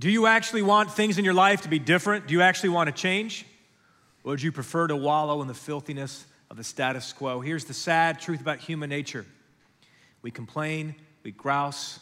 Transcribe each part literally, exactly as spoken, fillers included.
Do you actually want things in your life to be different? Do you actually want to change? Or would you prefer to wallow in the filthiness of the status quo? Here's the sad truth about human nature. We complain, we grouse,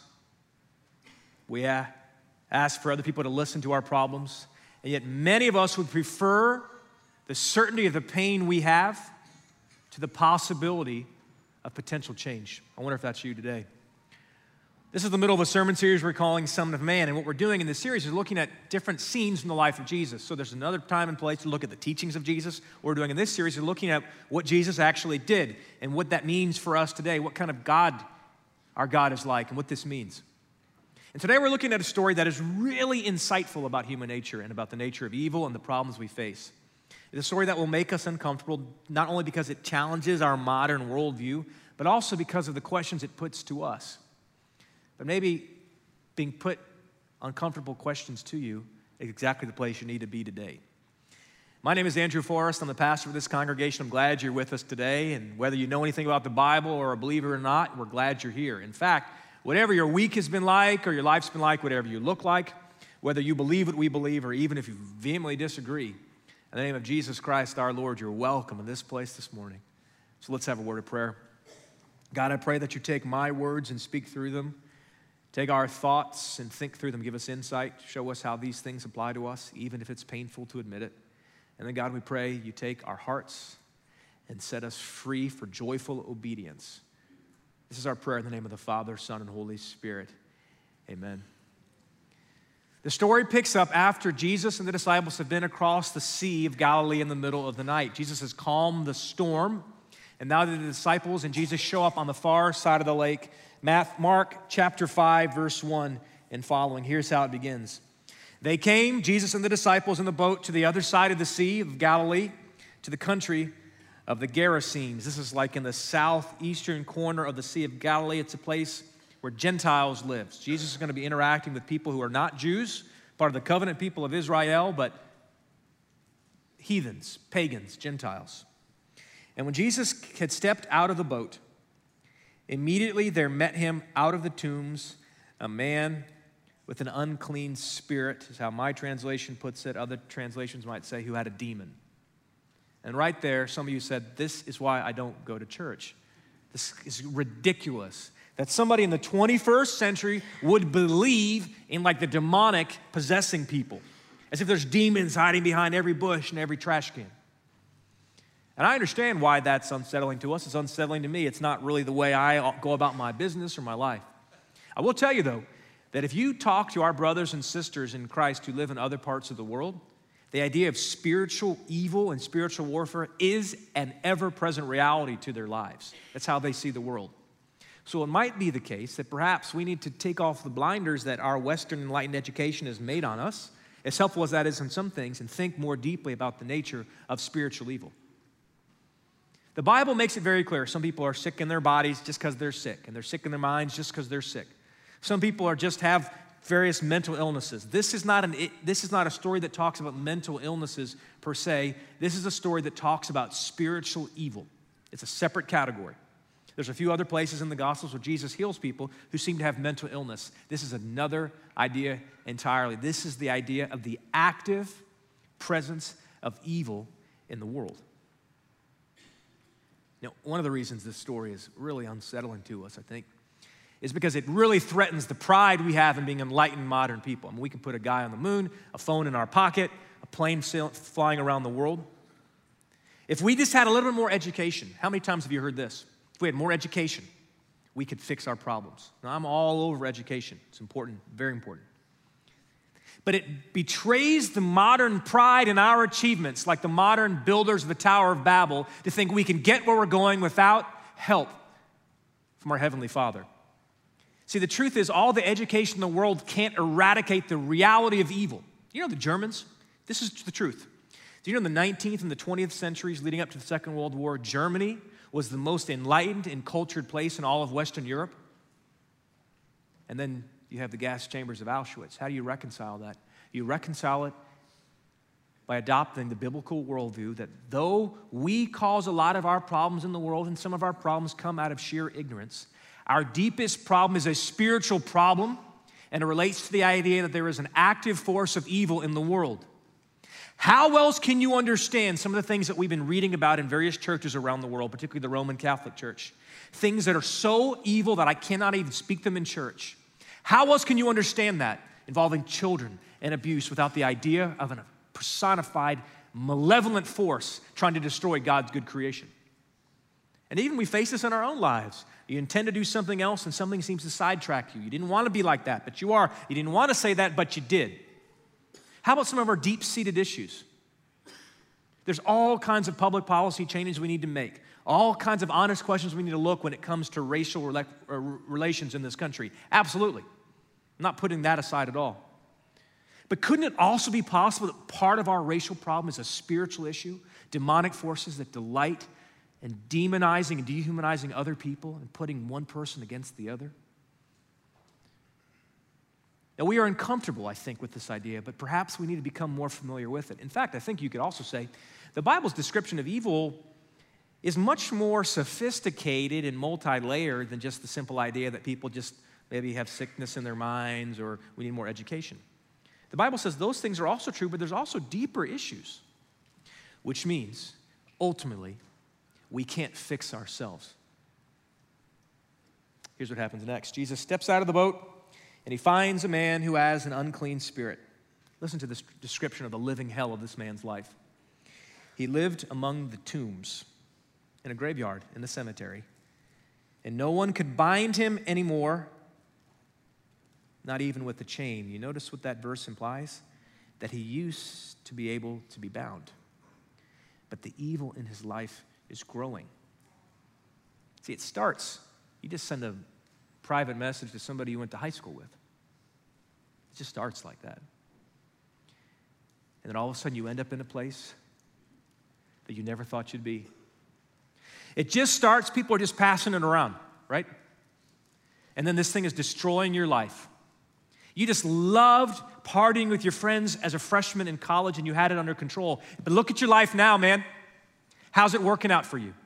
we ask for other people to listen to our problems, and yet many of us would prefer the certainty of the pain we have to the possibility of potential change. I wonder if that's you today. This is the middle of a sermon series we're calling Son of Man, and what we're doing in this series is looking at different scenes from the life of Jesus. So there's another time and place to look at the teachings of Jesus. What we're doing in this series is looking at what Jesus actually did and what that means for us today, what kind of God our God is like, and what this means. And today we're looking at a story that is really insightful about human nature and about the nature of evil and the problems we face. It's a story that will make us uncomfortable, not only because it challenges our modern worldview, but also because of the questions it puts to us. But maybe being put uncomfortable questions to you is exactly the place you need to be today. My name is Andrew Forrest. I'm the pastor of this congregation. I'm glad you're with us today. And whether you know anything about the Bible or a believer or not, we're glad you're here. In fact, whatever your week has been like or your life's been like, whatever you look like, whether you believe what we believe or even if you vehemently disagree, in the name of Jesus Christ, our Lord, you're welcome in this place this morning. So let's have a word of prayer. God, I pray that you take my words and speak through them. Take our thoughts and think through them. Give us insight. Show us how these things apply to us, even if it's painful to admit it. And then, God, we pray you take our hearts and set us free for joyful obedience. This is our prayer in the name of the Father, Son, and Holy Spirit. Amen. The story picks up after Jesus and the disciples have been across the Sea of Galilee in the middle of the night. Jesus has calmed the storm, and now the disciples and Jesus show up on the far side of the lake. Mark chapter five, verse one and following. Here's how it begins. They came, Jesus and the disciples in the boat, to the other side of the Sea of Galilee, to the country of the Gerasenes. This is like in the southeastern corner of the Sea of Galilee. It's a place where Gentiles live. Jesus is going to be interacting with people who are not Jews, part of the covenant people of Israel, but heathens, pagans, Gentiles. And when Jesus had stepped out of the boat, immediately there met him out of the tombs a man with an unclean spirit, is how my translation puts it. Other translations might say who had a demon. And right there, some of you said, this is why I don't go to church. This is ridiculous that somebody in the twenty-first century would believe in like the demonic possessing people, as if there's demons hiding behind every bush and every trash can. And I understand why that's unsettling to us. It's unsettling to me. It's not really the way I go about my business or my life. I will tell you, though, that if you talk to our brothers and sisters in Christ who live in other parts of the world, the idea of spiritual evil and spiritual warfare is an ever-present reality to their lives. That's how they see the world. So it might be the case that perhaps we need to take off the blinders that our Western enlightened education has made on us, as helpful as that is in some things, and think more deeply about the nature of spiritual evil. The Bible makes it very clear. Some people are sick in their bodies just because they're sick, and they're sick in their minds just because they're sick. Some people are just have various mental illnesses. This is not an this is not a story that talks about mental illnesses per se. This is a story that talks about spiritual evil. It's a separate category. There's a few other places in the Gospels where Jesus heals people who seem to have mental illness. This is another idea entirely. This is the idea of the active presence of evil in the world. Now, one of the reasons this story is really unsettling to us, I think, is because it really threatens the pride we have in being enlightened modern people. I mean, we can put a guy on the moon, a phone in our pocket, a plane sail, flying around the world. If we just had a little bit more education, how many times have you heard this? If we had more education, we could fix our problems. Now, I'm all over education. It's important, very important. But it betrays the modern pride in our achievements, like the modern builders of the Tower of Babel, to think we can get where we're going without help from our Heavenly Father. See, the truth is all the education in the world can't eradicate the reality of evil. You know the Germans? This is the truth. Do you know in the nineteenth and the twentieth centuries leading up to the Second World War, Germany was the most enlightened and cultured place in all of Western Europe? And then you have the gas chambers of Auschwitz. How do you reconcile that? You reconcile it by adopting the biblical worldview that though we cause a lot of our problems in the world and some of our problems come out of sheer ignorance, our deepest problem is a spiritual problem, and it relates to the idea that there is an active force of evil in the world. How else can you understand some of the things that we've been reading about in various churches around the world, particularly the Roman Catholic Church? Things that are so evil that I cannot even speak them in church. How else can you understand that involving children and abuse without the idea of a personified, malevolent force trying to destroy God's good creation? And even we face this in our own lives. You intend to do something else and something seems to sidetrack you. You didn't want to be like that, but you are. You didn't want to say that, but you did. How about some of our deep-seated issues? There's all kinds of public policy changes we need to make, all kinds of honest questions we need to look when it comes to racial rela- relations in this country. Absolutely. I'm not putting that aside at all. But couldn't it also be possible that part of our racial problem is a spiritual issue? Demonic forces that delight in demonizing and dehumanizing other people and putting one person against the other? Now, we are uncomfortable, I think, with this idea, but perhaps we need to become more familiar with it. In fact, I think you could also say the Bible's description of evil is much more sophisticated and multi-layered than just the simple idea that people just maybe have sickness in their minds or we need more education. The Bible says those things are also true, but there's also deeper issues, which means, ultimately, we can't fix ourselves. Here's what happens next. Jesus steps out of the boat, and he finds a man who has an unclean spirit. Listen to this description of the living hell of this man's life. He lived among the tombs, in a graveyard, in the cemetery, and no one could bind him anymore, not even with a chain. You notice what that verse implies? That he used to be able to be bound. But the evil in his life is growing. See, it starts, you just send a private message to somebody you went to high school with. It just starts like that. And then all of a sudden you end up in a place that you never thought you'd be. It just starts, people are just passing it around, right? And then this thing is destroying your life. You just loved partying with your friends as a freshman in college and you had it under control. But look at your life now, man. How's it working out for you?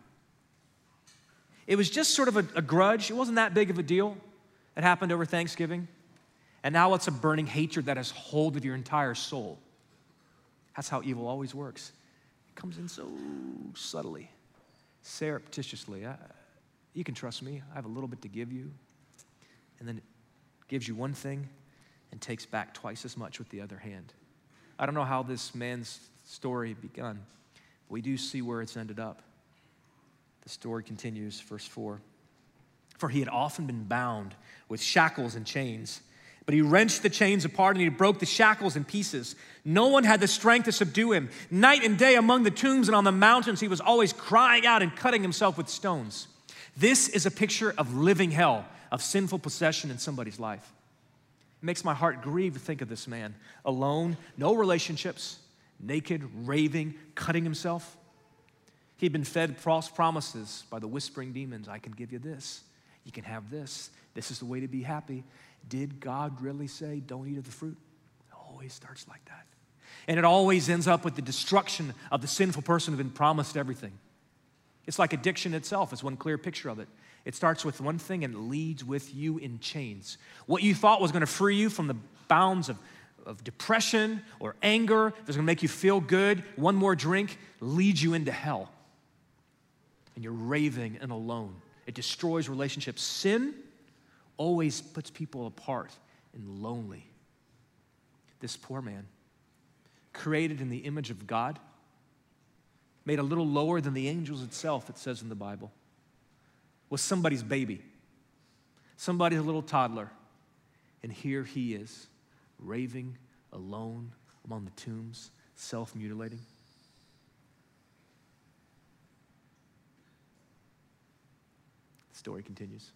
It was just sort of a, a grudge. It wasn't that big of a deal. It happened over Thanksgiving. And now it's a burning hatred that has hold of your entire soul. That's how evil always works. It comes in so subtly, surreptitiously. I, you can trust me. I have a little bit to give you. And then it gives you one thing and takes back twice as much with the other hand. I don't know how this man's story begun. But we do see where it's ended up. The story continues, verse four. For he had often been bound with shackles and chains, but he wrenched the chains apart and he broke the shackles in pieces. No one had the strength to subdue him. Night and day among the tombs and on the mountains, he was always crying out and cutting himself with stones. This is a picture of living hell, of sinful possession in somebody's life. It makes my heart grieve to think of this man, alone, no relationships, naked, raving, cutting himself. He'd been fed false promises by the whispering demons. I can give you this. You can have this. This is the way to be happy. Did God really say, don't eat of the fruit? It always starts like that. And it always ends up with the destruction of the sinful person who's been promised everything. It's like addiction itself. It's one clear picture of it. It starts with one thing and it leads with you in chains. What you thought was going to free you from the bounds of of depression or anger that's going to make you feel good, one more drink leads you into hell. And you're raving and alone. It destroys relationships. Sin always puts people apart and lonely. This poor man, created in the image of God, made a little lower than the angels itself, it says in the Bible, was somebody's baby, somebody's little toddler. And here he is, raving, alone, among the tombs, self-mutilating. The story continues.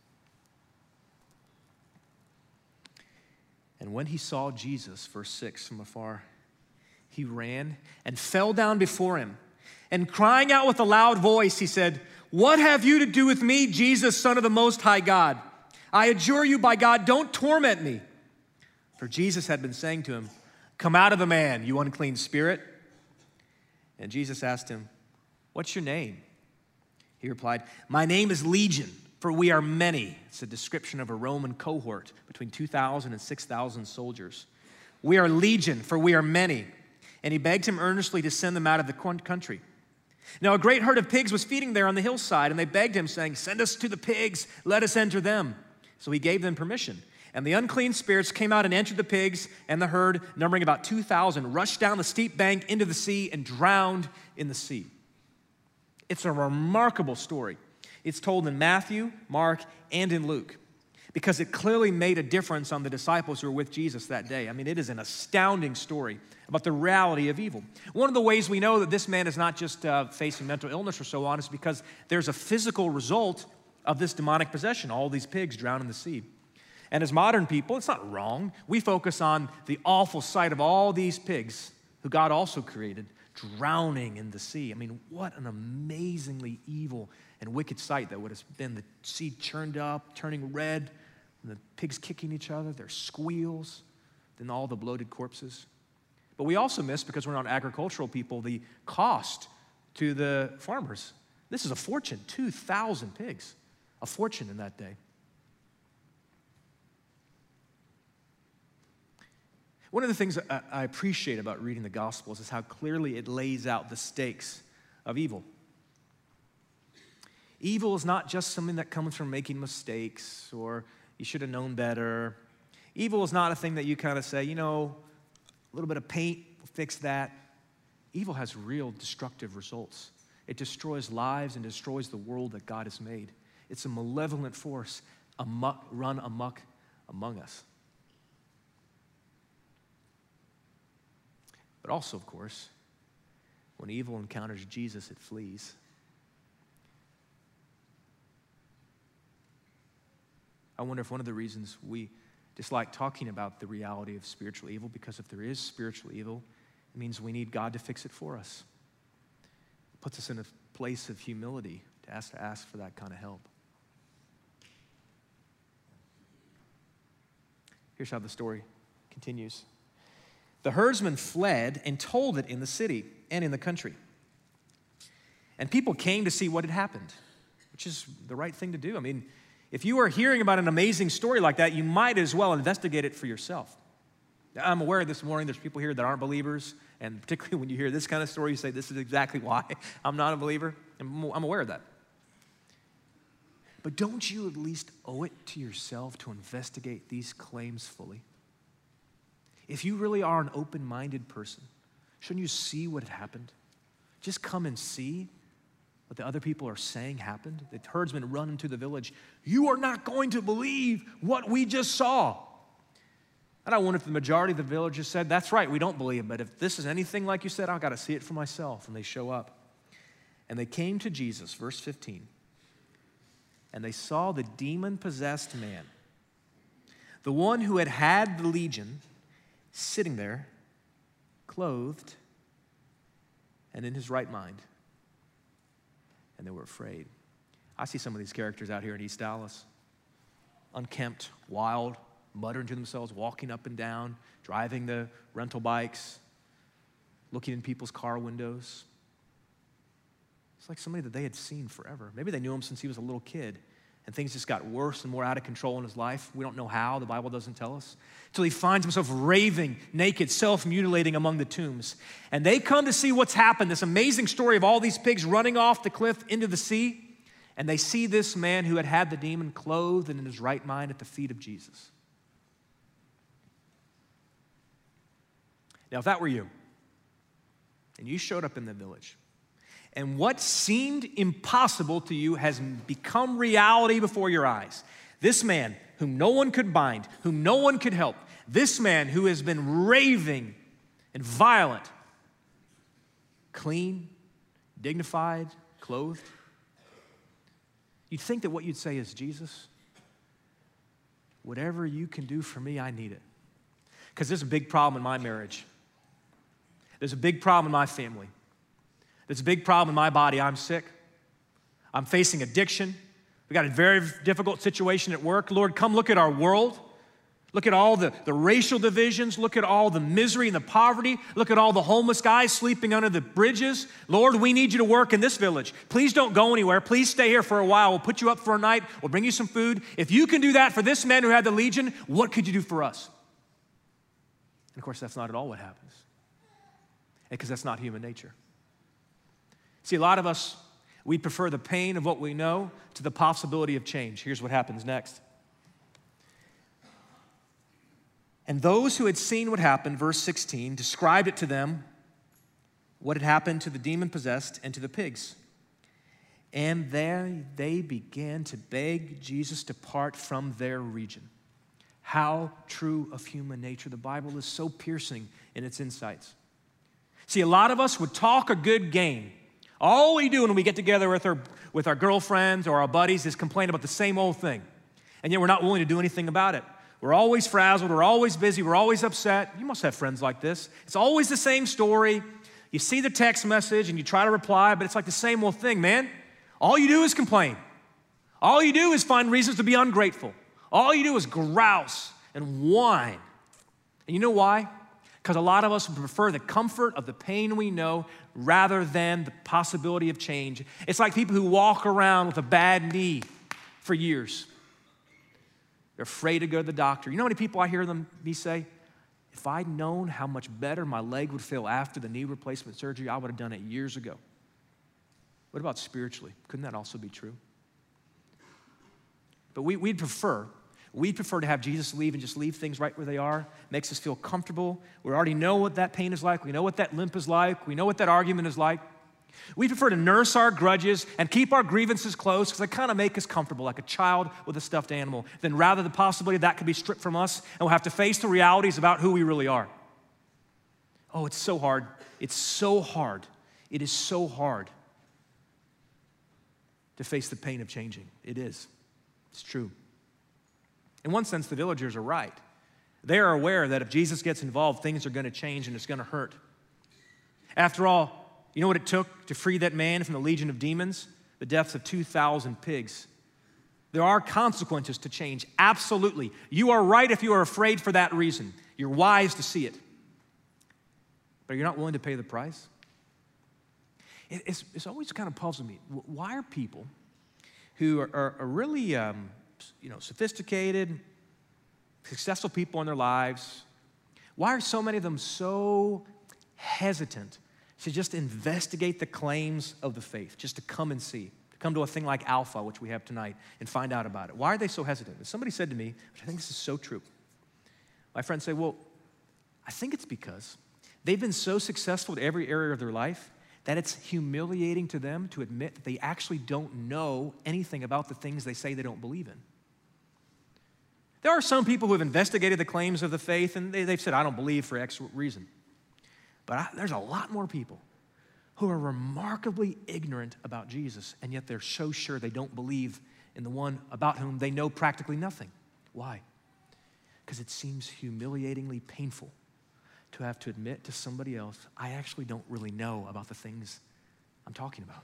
And when he saw Jesus, verse six, from afar, he ran and fell down before him. And crying out with a loud voice, he said, "What have you to do with me, Jesus, Son of the Most High God? I adjure you by God, don't torment me." For Jesus had been saying to him, "Come out of the man, you unclean spirit." And Jesus asked him, "What's your name?" He replied, "My name is Legion, For we are many. It's a description of a Roman cohort between two thousand and six thousand soldiers. We are legion, for we are many. And he begged him earnestly to send them out of the country. Now a great herd of pigs was feeding there on the hillside, and they begged him, saying, send us to the pigs, let us enter them. So he gave them permission. And the unclean spirits came out and entered the pigs, and the herd, numbering about two thousand, rushed down the steep bank into the sea and drowned in the sea. It's a remarkable story. It's told in Matthew, Mark, and in Luke, because it clearly made a difference on the disciples who were with Jesus that day. I mean, it is an astounding story about the reality of evil. One of the ways we know that this man is not just uh, facing mental illness or so on is because there's a physical result of this demonic possession. All these pigs drown in the sea. And as modern people, it's not wrong. We focus on the awful sight of all these pigs who God also created drowning in the sea. I mean, what an amazingly evil and wicked sight that would have been, the sea churned up, turning red, and the pigs kicking each other, their squeals, then all the bloated corpses. But we also miss, because we're not agricultural people, the cost to the farmers. This is a fortune, two thousand pigs, a fortune in that day. One of the things I appreciate about reading the Gospels is how clearly it lays out the stakes of evil. Evil is not just something that comes from making mistakes or you should have known better. Evil is not a thing that you kind of say, you know, a little bit of paint will fix that. Evil has real destructive results. It destroys lives and destroys the world that God has made. It's a malevolent force amok, run amok among us. But also, of course, when evil encounters Jesus, it flees. I wonder if one of the reasons we dislike talking about the reality of spiritual evil, because if there is spiritual evil, it means we need God to fix it for us. It puts us in a place of humility to ask to ask for that kind of help. Here's how the story continues. The herdsmen fled and told it in the city and in the country. And people came to see what had happened, which is the right thing to do. I mean, if you are hearing about an amazing story like that, you might as well investigate it for yourself. I'm aware this morning there's people here that aren't believers, and particularly when you hear this kind of story, you say, this is exactly why I'm not a believer. I'm aware of that. But don't you at least owe it to yourself to investigate these claims fully? If you really are an open-minded person, shouldn't you see what had happened? Just come and see what the other people are saying happened. The herdsmen run into the village. You are not going to believe what we just saw. And I wonder if the majority of the villagers said, that's right, we don't believe, but if this is anything like you said, I've got to see it for myself. And they show up. And they came to Jesus, verse fifteen, and they saw the demon-possessed man, the one who had had the legion, sitting there, clothed, and in his right mind. And they were afraid. I see some of these characters out here in East Dallas. Unkempt, wild, muttering to themselves, walking up and down, driving the rental bikes, looking in people's car windows. It's like somebody that they had seen forever. Maybe they knew him since he was a little kid, and things just got worse and more out of control in his life. We don't know how. The Bible doesn't tell us. Until he finds himself raving, naked, self-mutilating among the tombs. And they come to see what's happened, this amazing story of all these pigs running off the cliff into the sea. And they see this man who had had the demon clothed and in his right mind at the feet of Jesus. Now, if that were you, and you showed up in the village, and what seemed impossible to you has become reality before your eyes. This man whom no one could bind, whom no one could help, this man who has been raving and violent, clean, dignified, clothed. You'd think that what you'd say is, Jesus, whatever you can do for me, I need it. Because there's a big problem in my marriage. There's a big problem in my family. There's a big problem in my body. I'm sick. I'm facing addiction. We got a very difficult situation at work. Lord, come look at our world. Look at all the, the racial divisions. Look at all the misery and the poverty. Look at all the homeless guys sleeping under the bridges. Lord, we need you to work in this village. Please don't go anywhere. Please stay here for a while. We'll put you up for a night. We'll bring you some food. If you can do that for this man who had the legion, what could you do for us? And of course, that's not at all what happens, because that's not human nature. See, a lot of us, we prefer the pain of what we know to the possibility of change. Here's what happens next. And those who had seen what happened, verse sixteen, described it to them, what had happened to the demon-possessed and to the pigs. And there they began to beg Jesus to depart from their region. How true of human nature. The Bible is so piercing in its insights. See, a lot of us would talk a good game. All we do when we get together with our, with our girlfriends or our buddies is complain about the same old thing. And yet we're not willing to do anything about it. We're always frazzled, we're always busy, we're always upset. You must have friends like this. It's always the same story. You see the text message and you try to reply, but it's like the same old thing, man. All you do is complain. All you do is find reasons to be ungrateful. All you do is grouse and whine. And you know why? Because a lot of us prefer the comfort of the pain we know rather than the possibility of change. It's like people who walk around with a bad knee for years. They're afraid to go to the doctor. You know how many people I hear them me say, if I'd known how much better my leg would feel after the knee replacement surgery, I would have done it years ago. What about spiritually? Couldn't that also be true? But we, we'd prefer, we'd prefer to have Jesus leave and just leave things right where they are. Makes us feel comfortable. We already know what that pain is like. We know what that limp is like. We know what that argument is like. We prefer to nurse our grudges and keep our grievances close because they kind of make us comfortable, like a child with a stuffed animal, than rather the possibility that could be stripped from us and we'll have to face the realities about who we really are. Oh, it's so hard. It's so hard. It is so hard to face the pain of changing. It is. It's true. In one sense, the villagers are right. They are aware that if Jesus gets involved, things are going to change and it's going to hurt. After all, you know what it took to free that man from the legion of demons? The deaths of two thousand pigs. There are consequences to change, absolutely. You are right if you are afraid for that reason. You're wise to see it. But you're not willing to pay the price? It, it's, it's always kind of puzzled me. Why are people who are, are, are really um, you know, sophisticated, successful people in their lives, why are so many of them so hesitant to just investigate the claims of the faith, just to come and see, to come to a thing like Alpha, which we have tonight, and find out about it? Why are they so hesitant? And somebody said to me, which I think this is so true. My friends say, well, I think it's because they've been so successful in every area of their life that it's humiliating to them to admit that they actually don't know anything about the things they say they don't believe in. There are some people who have investigated the claims of the faith, and they, they've said, I don't believe for X reason. But I, there's a lot more people who are remarkably ignorant about Jesus, and yet they're so sure they don't believe in the one about whom they know practically nothing. Why? Because it seems humiliatingly painful to have to admit to somebody else, I actually don't really know about the things I'm talking about.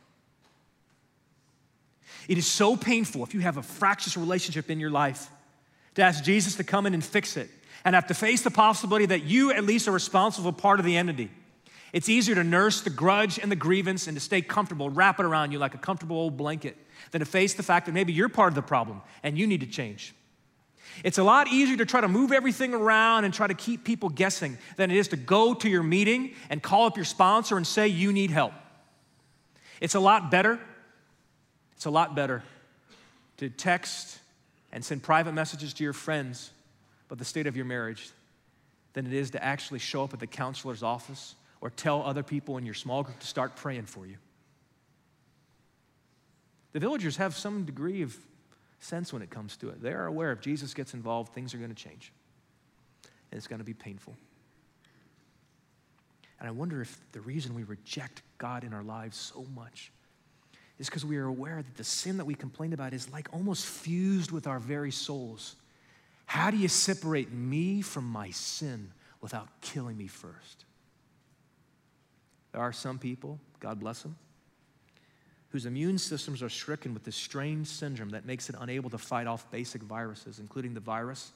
It is so painful if you have a fractious relationship in your life to ask Jesus to come in and fix it, and have to face the possibility that you at least are responsible for part of the entity. It's easier to nurse the grudge and the grievance and to stay comfortable, wrap it around you like a comfortable old blanket, than to face the fact that maybe you're part of the problem and you need to change. It's a lot easier to try to move everything around and try to keep people guessing than it is to go to your meeting and call up your sponsor and say you need help. It's a lot better, it's a lot better to text and send private messages to your friends about the state of your marriage than it is to actually show up at the counselor's office or tell other people in your small group to start praying for you. The villagers have some degree of sense when it comes to it. They are aware if Jesus gets involved, things are going to change. And it's going to be painful. And I wonder if the reason we reject God in our lives so much is because we are aware that the sin that we complain about is like almost fused with our very souls. How do you separate me from my sin without killing me first? There are some people, God bless them, whose immune systems are stricken with this strange syndrome that makes it unable to fight off basic viruses, including the virus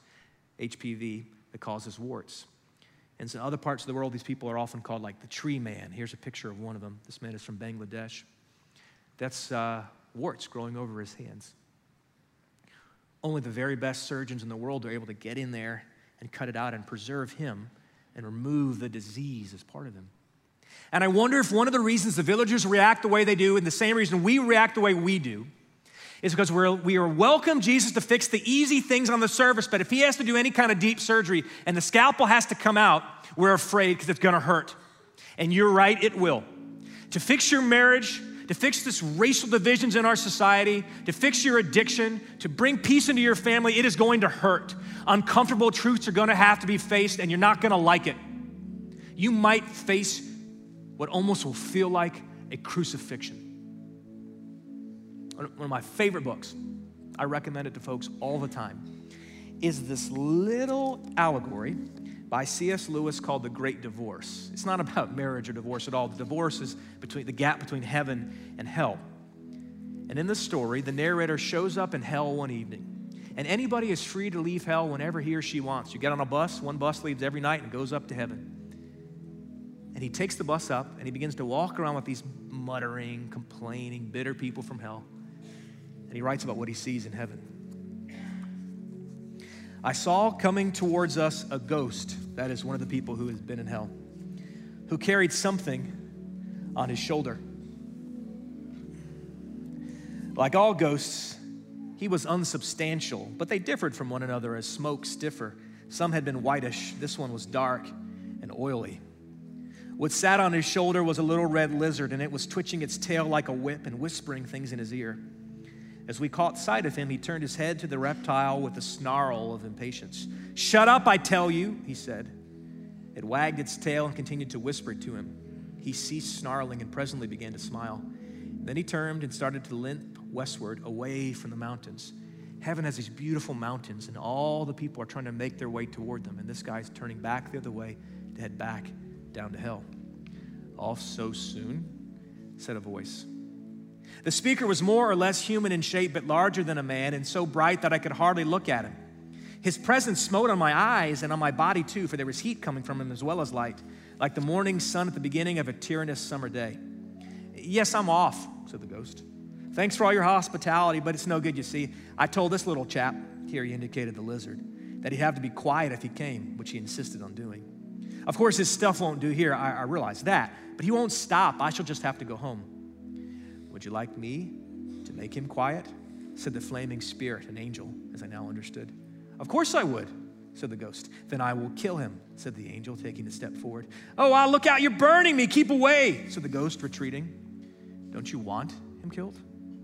H P V, that causes warts. And in other parts of the world, these people are often called like the tree man. Here's a picture of one of them. This man is from Bangladesh. That's uh, warts growing over his hands. Only the very best surgeons in the world are able to get in there and cut it out and preserve him and remove the disease as part of him. And I wonder if one of the reasons the villagers react the way they do, and the same reason we react the way we do, is because we're, we are welcome Jesus to fix the easy things on the surface, but if he has to do any kind of deep surgery and the scalpel has to come out, we're afraid because it's gonna hurt. And you're right, it will. To fix your marriage, to fix this racial divisions in our society, to fix your addiction, to bring peace into your family, it is going to hurt. Uncomfortable truths are gonna have to be faced and you're not gonna like it. You might face what almost will feel like a crucifixion. One of my favorite books, I recommend it to folks all the time, is this little allegory by C S Lewis called The Great Divorce. It's not about marriage or divorce at all. The divorce is between the gap between heaven and hell. And in the story, the narrator shows up in hell one evening, and anybody is free to leave hell whenever he or she wants. You get on a bus, one bus leaves every night and goes up to heaven. And he takes the bus up and he begins to walk around with these muttering, complaining, bitter people from hell. And he writes about what he sees in heaven. I saw coming towards us a ghost, that is one of the people who has been in hell, who carried something on his shoulder. Like all ghosts, he was unsubstantial, but they differed from one another as smokes differ. Some had been whitish, this one was dark and oily. What sat on his shoulder was a little red lizard, and it was twitching its tail like a whip and whispering things in his ear. As we caught sight of him, he turned his head to the reptile with a snarl of impatience. "Shut up, I tell you," he said. It wagged its tail and continued to whisper to him. He ceased snarling and presently began to smile. Then he turned and started to limp westward, away from the mountains. Heaven has these beautiful mountains, and all the people are trying to make their way toward them, and this guy's turning back the other way to head back down to hell. "Off so soon?" said a voice. The speaker was more or less human in shape, but larger than a man, and so bright that I could hardly look at him. His presence smote on my eyes and on my body too, for there was heat coming from him as well as light, like the morning sun at the beginning of a tyrannous summer day. "Yes, I'm off," said the ghost. "Thanks for all your hospitality, but it's no good, you see. I told this little chap," here he indicated the lizard, "that he'd have to be quiet if he came," which he insisted on doing. "Of course, his stuff won't do here, I, I realize that, but he won't stop. I shall just have to go home." "Would you like me to make him quiet?" said the flaming spirit, an angel, as I now understood. "Of course I would," said the ghost. "Then I will kill him," said the angel, taking a step forward. "Oh, ah, look out, you're burning me, keep away," said the ghost, retreating. "Don't you want him killed?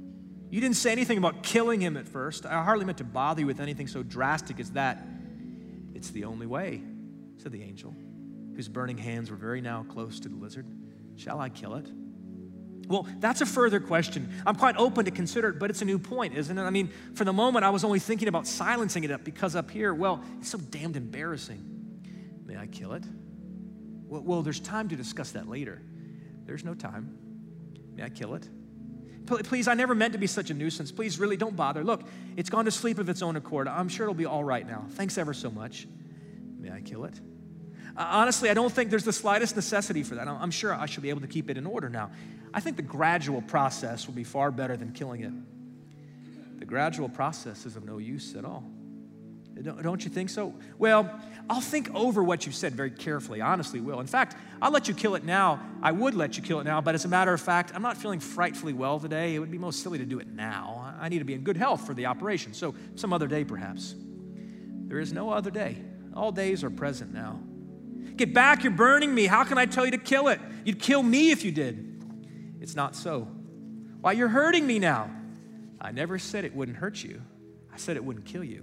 You didn't say anything about killing him at first. I hardly meant to bother you with anything so drastic as that." "It's the only way," said the angel, whose burning hands were very now close to the lizard. "Shall I kill it?" Well, that's a further question. I'm quite open to consider it, but it's a new point, isn't it? I mean, for the moment, I was only thinking about silencing it up because up here, well, it's so damned embarrassing. "May I kill it?" Well, well, there's time to discuss that later. "There's no time. May I kill it?" "Please, I never meant to be such a nuisance. Please, really, don't bother. Look, it's gone to sleep of its own accord. I'm sure it'll be all right now. Thanks ever so much." "May I kill it?" Uh, honestly, I don't think there's the slightest necessity for that. I'm sure I should be able to keep it in order now. I think the gradual process will be far better than killing it. The gradual process is of no use at all. Don't, don't you think so? Well, I'll think over what you've said very carefully, honestly will. In fact, I'll let you kill it now. I would let you kill it now, but as a matter of fact, I'm not feeling frightfully well today. It would be most silly to do it now. I need to be in good health for the operation, so some other day perhaps. There is no other day. All days are present now. "Get back, you're burning me. How can I tell you to kill it? You'd kill me if you did." "It's not so." "Why, you're hurting me now." "I never said it wouldn't hurt you. I said it wouldn't kill you."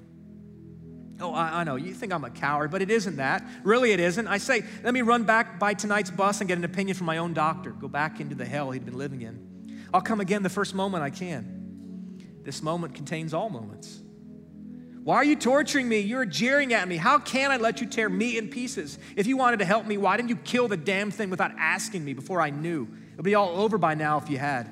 "Oh, I, I know, you think I'm a coward, but it isn't that. Really it isn't. I say, let me run back by tonight's bus and get an opinion from my own doctor. Go back into the hell he'd been living in. I'll come again the first moment I can. This moment contains all moments. Why are you torturing me? You're jeering at me. How can I let you tear me in pieces? If you wanted to help me, why didn't you kill the damn thing without asking me before I knew? It would be all over by now if you had."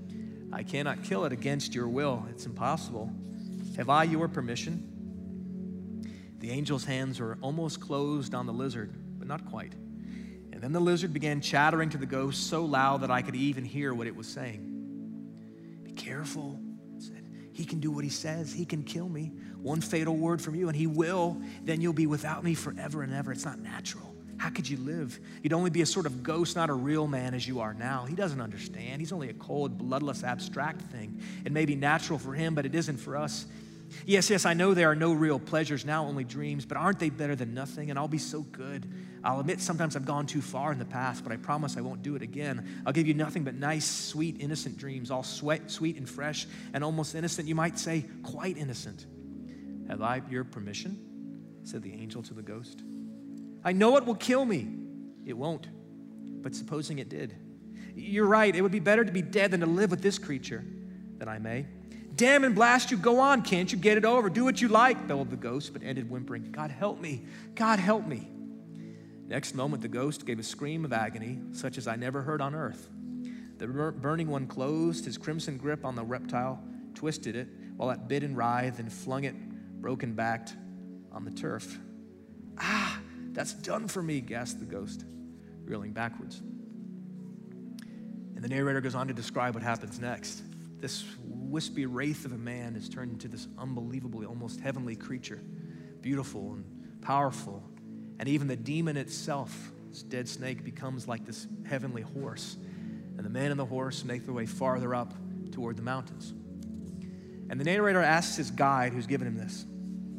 "I cannot kill it against your will. It's impossible. Have I your permission?" The angel's hands were almost closed on the lizard, but not quite. And then the lizard began chattering to the ghost so loud that I could even hear what it was saying. Be careful, it said. He can do what he says. He can kill me. One fatal word from you, and he will. Then you'll be without me forever and ever. It's not natural. How could you live? You'd only be a sort of ghost, not a real man as you are now. He doesn't understand. He's only a cold, bloodless, abstract thing. It may be natural for him, but it isn't for us. Yes, yes, I know there are no real pleasures now, only dreams, but aren't they better than nothing? And I'll be so good. I'll admit sometimes I've gone too far in the past, but I promise I won't do it again. I'll give you nothing but nice, sweet, innocent dreams, all sweet, sweet and fresh and almost innocent. You might say quite innocent. Have I your permission? Said the angel to the ghost. I know it will kill me. It won't, but supposing it did. You're right, it would be better to be dead than to live with this creature, that I may. Damn and blast you, go on, can't you get it over? Do what you like, bellowed the ghost, but ended whimpering, God help me, God help me. Next moment, the ghost gave a scream of agony, such as I never heard on earth. The burning one closed his crimson grip on the reptile, twisted it, while it bit and writhed and flung it, broken-backed, on the turf. Ah, that's done for me, gasped the ghost, reeling backwards. And the narrator goes on to describe what happens next. This wispy wraith of a man is turned into this unbelievably, almost heavenly creature, beautiful and powerful. And even the demon itself, this dead snake, becomes like this heavenly horse. And the man and the horse make their way farther up toward the mountains. And the narrator asks his guide, who's given him this.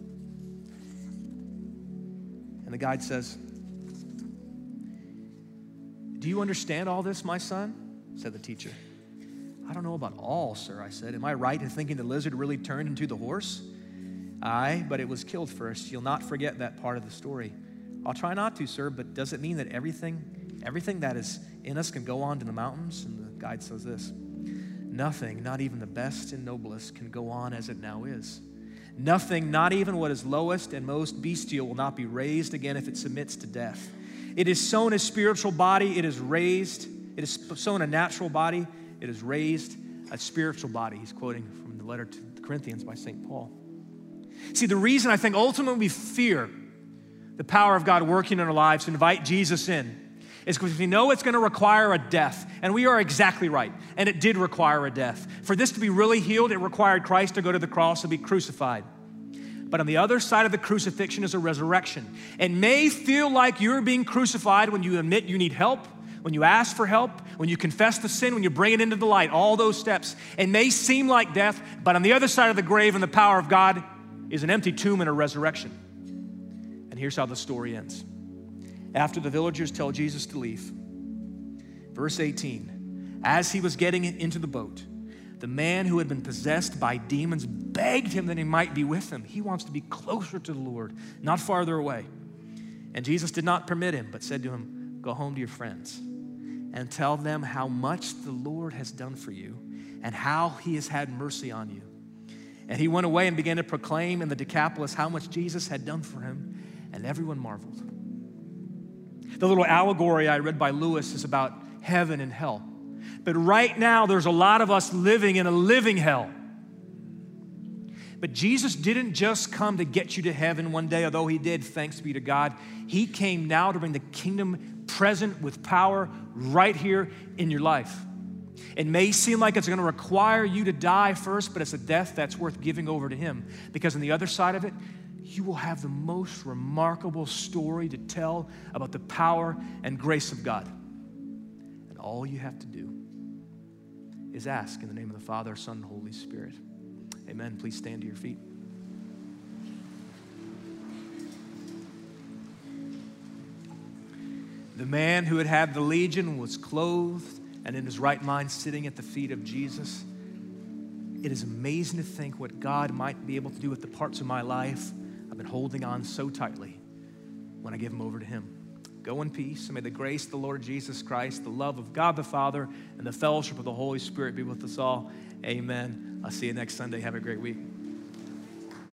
And the guide says, do you understand all this, my son? Said the teacher. I don't know about all, sir, I said. Am I right in thinking the lizard really turned into the horse? Aye, but it was killed first. You'll not forget that part of the story. I'll try not to, sir, but does it mean that everything, everything that is in us can go on to the mountains? And the guide says this, nothing, not even the best and noblest, can go on as it now is. Nothing, not even what is lowest and most bestial, will not be raised again if it submits to death. It is sown a spiritual body, it is raised. It is sown a natural body, it is raised a spiritual body. He's quoting from the letter to the Corinthians by Saint Paul. See, the reason I think ultimately we fear the power of God working in our lives to invite Jesus in is because we know it's going to require a death. And we are exactly right. And it did require a death. For this to be really healed, it required Christ to go to the cross and be crucified. But on the other side of the crucifixion is a resurrection. It may feel like you're being crucified when you admit you need help, when you ask for help, when you confess the sin, when you bring it into the light, all those steps. It may seem like death, but on the other side of the grave and the power of God is an empty tomb and a resurrection. And here's how the story ends. After the villagers tell Jesus to leave, verse eighteen, as he was getting into the boat, the man who had been possessed by demons begged him that he might be with them. He wants to be closer to the Lord, not farther away. And Jesus did not permit him, but said to him, go home to your friends and tell them how much the Lord has done for you and how he has had mercy on you. And he went away and began to proclaim in the Decapolis how much Jesus had done for him, and everyone marveled. The little allegory I read by Lewis is about heaven and hell. But right now, there's a lot of us living in a living hell. But Jesus didn't just come to get you to heaven one day, although he did, thanks be to God. He came now to bring the kingdom present with power right here in your life. It may seem like it's going to require you to die first, but it's a death that's worth giving over to him. Because on the other side of it, you will have the most remarkable story to tell about the power and grace of God. And all you have to do is ask in the name of the Father, Son, and Holy Spirit. Amen. Please stand to your feet. The man who had had the legion was clothed and in his right mind sitting at the feet of Jesus. It is amazing to think what God might be able to do with the parts of my life I've been holding on so tightly when I give them over to him. Go in peace, and may the grace of the Lord Jesus Christ, the love of God the Father, and the fellowship of the Holy Spirit be with us all. Amen. I'll see you next Sunday. Have a great week.